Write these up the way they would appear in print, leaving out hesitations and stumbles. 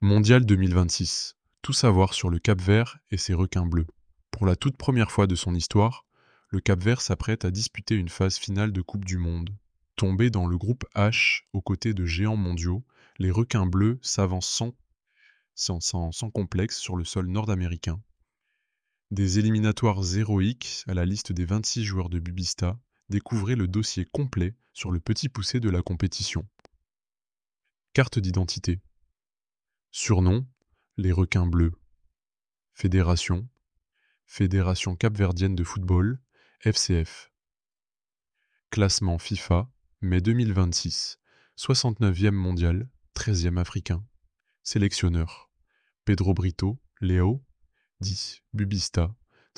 Mondial 2026. Tout savoir sur le Cap-Vert et ses requins bleus. Pour la toute première fois de son histoire, le Cap-Vert s'apprête à disputer une phase finale de Coupe du Monde. Tombés dans le groupe H aux côtés de géants mondiaux, les requins bleus s'avancent sans complexe sur le sol nord-américain. Des éliminatoires héroïques à la liste des 26 joueurs de Bubista, découvrez le dossier complet sur le petit poussé de la compétition. Carte d'identité. Surnom, les requins bleus. Fédération, Fédération capverdienne de football, FCF. Classement FIFA, mai 2026. 69e mondial, 13e africain. Sélectionneur, Pedro Brito, Léo, 10, Bubista,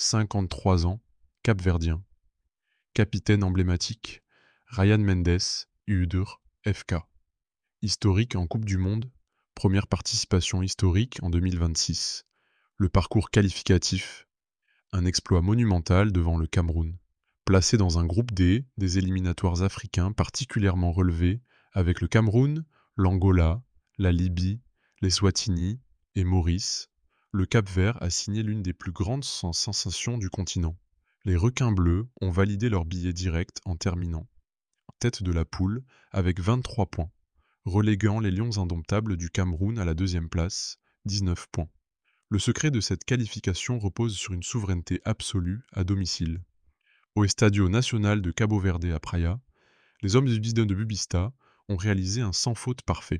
53 ans, capverdien. Capitaine emblématique, Ryan Mendes, Udur, FK. Historique en Coupe du Monde, première participation historique en 2026. Le parcours qualificatif, un exploit monumental devant le Cameroun. Placé dans un groupe D des éliminatoires africains particulièrement relevés avec le Cameroun, l'Angola, la Libye, les Swatini et Maurice, le Cap-Vert a signé l'une des plus grandes sensations du continent. Les requins bleus ont validé leur billet direct en terminant en tête de la poule avec 23 points, reléguant les Lions indomptables du Cameroun à la deuxième place, 19 points. Le secret de cette qualification repose sur une souveraineté absolue à domicile. Au Estadio Nacional de Cabo Verde à Praia, les hommes du bidon de Bubista ont réalisé un sans faute parfait.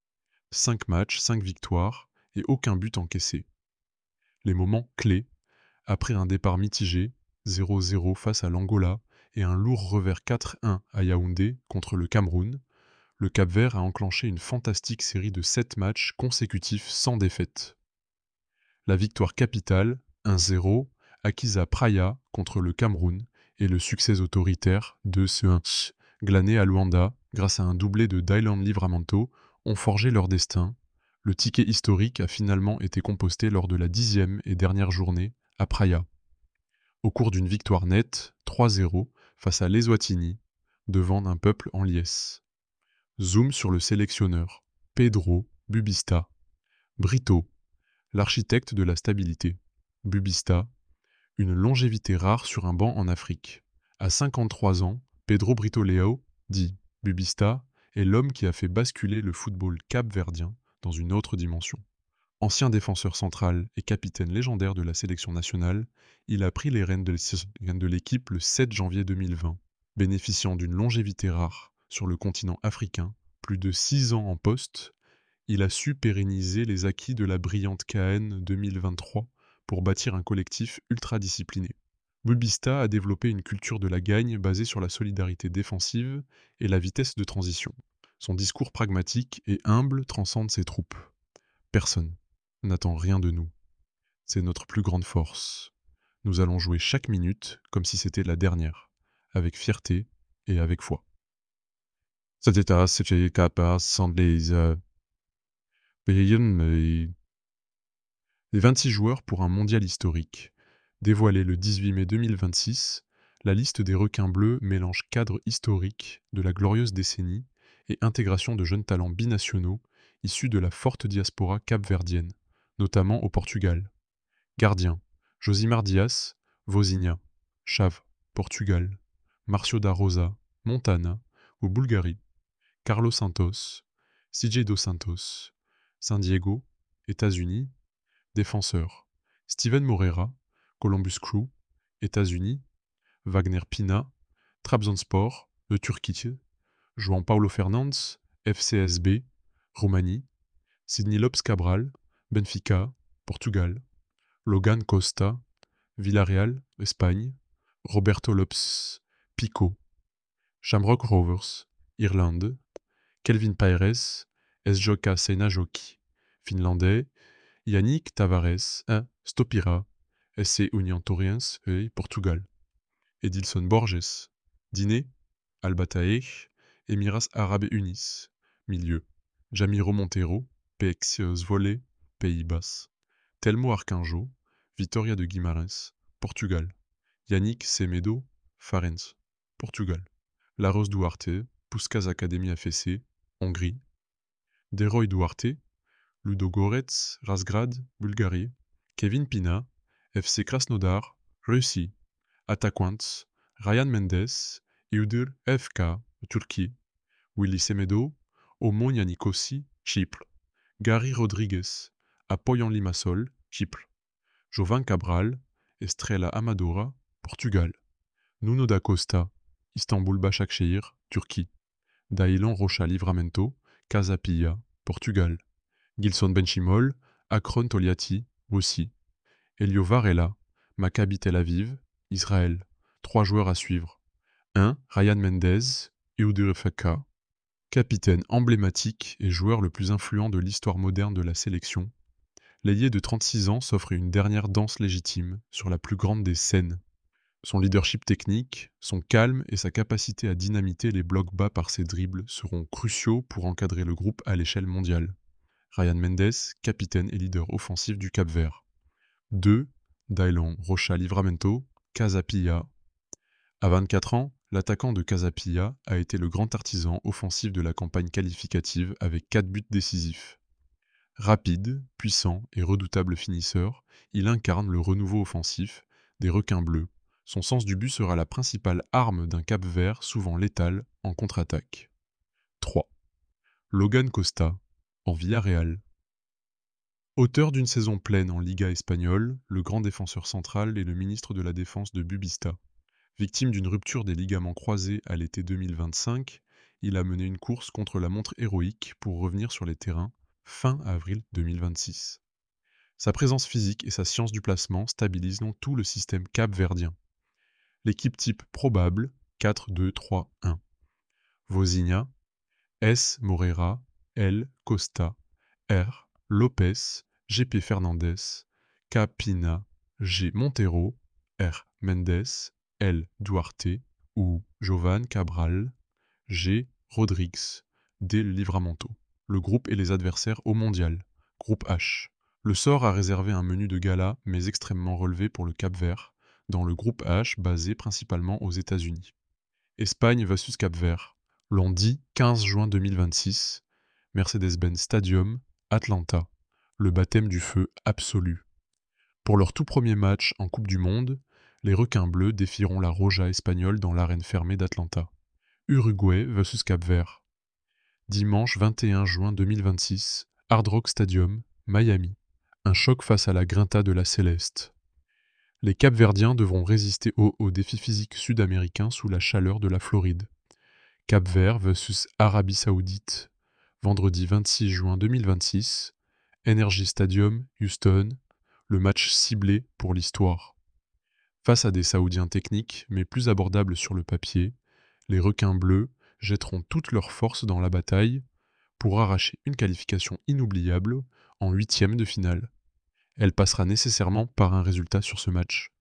5 matchs, 5 victoires et aucun but encaissé. Les moments clés, après un départ mitigé, 0-0 face à l'Angola et un lourd revers 4-1 à Yaoundé contre le Cameroun, le Cap-Vert a enclenché une fantastique série de 7 matchs consécutifs sans défaite. La victoire capitale, 1-0, acquise à Praia contre le Cameroun, et le succès autoritaire, 2-1, glané à Luanda grâce à un doublé de Dylan Livramento, ont forgé leur destin. Le ticket historique a finalement été composté lors de la 10e et dernière journée à Praia. Au cours d'une victoire nette, 3-0, face à l'Eswatini, devant un peuple en liesse. Zoom sur le sélectionneur, Pedro Bubista. Brito, l'architecte de la stabilité. Bubista, une longévité rare sur un banc en Afrique. À 53 ans, Pedro Brito Leão, dit Bubista, est l'homme qui a fait basculer le football capverdien dans une autre dimension. Ancien défenseur central et capitaine légendaire de la sélection nationale, il a pris les rênes de l'équipe le 7 janvier 2020, bénéficiant d'une longévité rare sur le continent africain, plus de 6 ans en poste. Il a su pérenniser les acquis de la brillante CAN 2023 pour bâtir un collectif ultra-discipliné. Bubista a développé une culture de la gagne basée sur la solidarité défensive et la vitesse de transition. Son discours pragmatique et humble transcende ses troupes. Personne n'attend rien de nous. C'est notre plus grande force. Nous allons jouer chaque minute comme si c'était la dernière, avec fierté et avec foi. C'était capable les 26 joueurs pour un mondial historique. Dévoilée le 18 mai 2026, la liste des requins bleus mélange cadre historique de la glorieuse décennie et intégration de jeunes talents binationaux issus de la forte diaspora capverdienne, notamment au Portugal. Gardien, Josimar Dias, Vozinha. Chave, Portugal. Marcio da Rosa, Montana, ou Bulgarie. Carlos Santos, CJ Dos Santos, San Diego, États-Unis. Défenseur, Steven Moreira, Columbus Crew, États-Unis. Wagner Pina, Trabzonspor, de Turquie. João Paulo Fernandes, FCSB, Roumanie. Sidney Lopes Cabral, Benfica, Portugal. Logan Costa, Villarreal, Espagne. Roberto Lopes, Pico. Shamrock Rovers, Irlande. Kelvin Pires, SJK Seinäjoki, finlandais. Yannick Tavares, Stopira, SC Union Torrens, Portugal. Edilson Borges, Diné, Albataech, Émirats Arabes Unis, milieu. Jamiro Monteiro, PX Zwolle, Pays-Bas. Telmo Arcanjo, Vitória de Guimarães, Portugal. Yannick Semedo, Farense, Portugal. Laros Duarte, Puskás Academy AFC, Hongrie. Deroy Duarte, Ludogorets, Razgrad, Bulgarie, Kevin Pina, FC Krasnodar, Russie, Ataquants, Ryan Mendes, Iğdır FK, Turquie, Willy Semedo, Omonia Nicosie, Chypre, Gary Rodriguez, Apollon Limassol, Chypre, Jovan Cabral, Estrela Amadora, Portugal, Nuno da Costa, Istanbul Başakşehir, Turquie, Daïlan Rocha Livramento, Casa Pia, Portugal, Gilson Benchimol, Akron Toliati, Russie, Elio Varela, Maccabi Tel Aviv, Israël. 3 joueurs à suivre. 1. Ryan Mendez, Iğdır FK, capitaine emblématique et joueur le plus influent de l'histoire moderne de la sélection. L'ailier de 36 ans s'offre une dernière danse légitime sur la plus grande des scènes. Son leadership technique, son calme et sa capacité à dynamiter les blocs bas par ses dribbles seront cruciaux pour encadrer le groupe à l'échelle mondiale. Ryan Mendes, capitaine et leader offensif du Cap-Vert. 2. Daïlan Rocha Livramento, Casa Pia. À 24 ans, l'attaquant de Casa Pia a été le grand artisan offensif de la campagne qualificative avec 4 buts décisifs. Rapide, puissant et redoutable finisseur, il incarne le renouveau offensif des requins bleus. Son sens du but sera la principale arme d'un Cap-Vert souvent létal en contre-attaque. 3. Logan Costa, en Villarreal. Auteur d'une saison pleine en Liga espagnole, le grand défenseur central est le ministre de la Défense de Bubista. Victime d'une rupture des ligaments croisés à l'été 2025, il a mené une course contre la montre héroïque pour revenir sur les terrains fin avril 2026. Sa présence physique et sa science du placement stabilisent donc tout le système cap-verdien. L'équipe type probable 4-2-3-1. Vozinha, S. Moreira, L. Costa, R. Lopez, GP Fernandes, K. Pina, G. Montero, R. Mendes, L. Duarte ou Jovan Cabral, G. Rodrigues, D. Livramento. Le groupe et les adversaires au mondial. Groupe H. Le sort a réservé un menu de gala mais extrêmement relevé pour le Cap-Vert, dans le groupe H basé principalement aux États-Unis. Espagne vs Cap-Vert. Lundi 15 juin 2026. Mercedes-Benz Stadium, Atlanta. Le baptême du feu absolu. Pour leur tout premier match en Coupe du Monde, les requins bleus défieront la Roja espagnole dans l'arène fermée d'Atlanta. Uruguay vs Cap-Vert. Dimanche 21 juin 2026, Hard Rock Stadium, Miami. Un choc face à la grinta de la Céleste. Les Cap-Verdiens devront résister au défi physique sud-américain sous la chaleur de la Floride. Cap-Vert vs Arabie Saoudite. Vendredi 26 juin 2026, Energy Stadium, Houston. Le match ciblé pour l'histoire. Face à des Saoudiens techniques, mais plus abordables sur le papier, les requins bleus jetteront toute leur force dans la bataille pour arracher une qualification inoubliable en 8e de finale. Elle passera nécessairement par un résultat sur ce match.